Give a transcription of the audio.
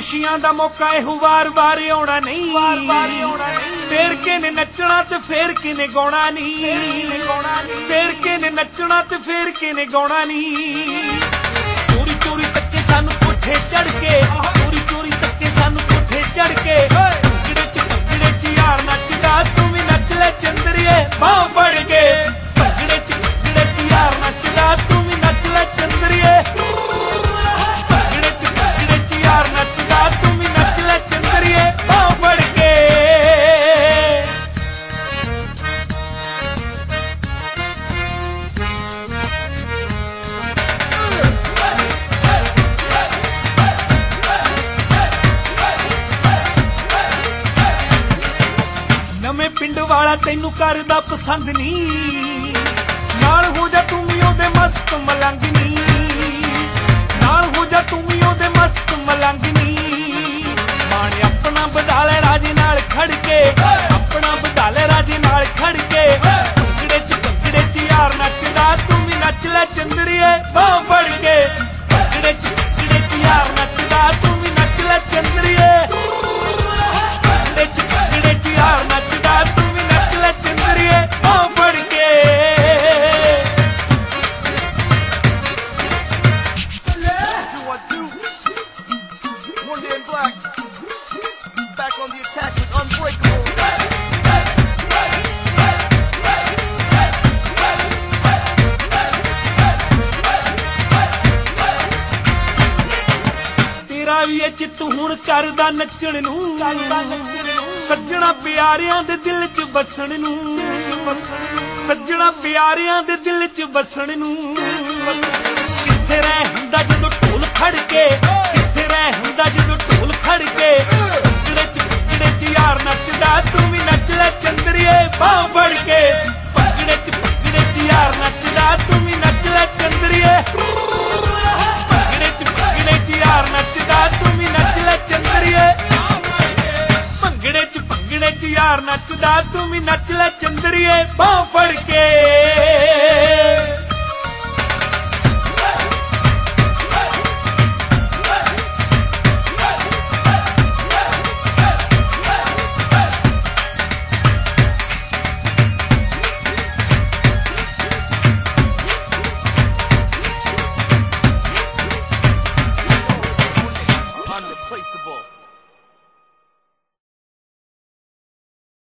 खुशियां दा मौका एहो वार वार आउणा नहीं। फेर के ने नचना ते फेर के ने गाउणा नहीं। फेर के ने नचना ते फेर के ने गाउणा नहीं। चोरी चोरी तक्के सानू कोठे चढ़ के, चोरी चोरी तक्के सानू कोठे चढ़ के। भंगड़े च यार नचदा तू भी नच ले चंदरिए बाह फड़ के। भंगड़े च यार नचदा तू भी नच ले चंदरिए। भंगड़े च यार नचदा तू भी नच ले चंदरिए बाह फड़ के। नवें पिंड वाला तैनू करदा पसंद नहीं। नाल हो जा तू भी ओदे मस्त मलंगनी। नाल हो जा तू भी ओदे मस्त मलंगनी। माणे अपना बधा ले राजे नाल खड़ के, अपना बधा ले राजे नाल खड़ के। भंगड़े च यार नचदा तू भी नच ले चंदरिए बाह फड़ के। भंगड़े च यार नचदा तू भी नच ले चंदरिए। भंगड़े च यार नचदा तू भी नच ले चंदरिए बाह फड़ के। Back on the attack with Unbreakable. तेरा भी ये चित हुण करदा नचण नूं। सज्जਣਾ ਪਿਆਰਿਆਂ ਦੇ ਦਿਲ 'ਚ ਵਸਣ ਨੂੰ। ਸੱਜਣਾ ਪਿਆਰਿਆਂ ਦੇ ਦਿਲ 'ਚ ਵਸਣ ਨੂੰ। ਕਿੱਥੇ ਰਹਿ ਹੁੰਦਾ ਜਦੋਂ ਢੋਲ ਖੜ ਕੇ, ਕਿੱਥੇ ਰਹਿ ਹੁੰਦਾ ਜਦੋਂ ਢੋਲ ਖੜ ਕੇ। ਭੰਗੜੇ 'ਚ ਯਾਰ ਨੱਚਦਾ ਤੂੰ ਵੀ ਨੱਚ ਲੈ ਚੰਦਰੀਏ ਬਾਹ ਫੜ ਕੇ। ਭੰਗੜੇ 'ਚ ਯਾਰ ਨੱਚਦਾ ਤੂੰ ਵੀ ਨੱਚ ਲੈ ਚੰਦਰੀਏ। ਭੰਗੜੇ 'ਚ ਯਾਰ ਨੱਚਦਾ ਤੂੰ ਵੀ ਨੱਚ ਲੈ ਚੰਦਰੀਏ। ਭੰਗੜੇ 'ਚ ਯਾਰ ਨੱਚਦਾ ਤੂੰ ਵੀ ਨੱਚ ਲੈ ਚੰਦਰੀਏ ਬਾਹ ਫੜ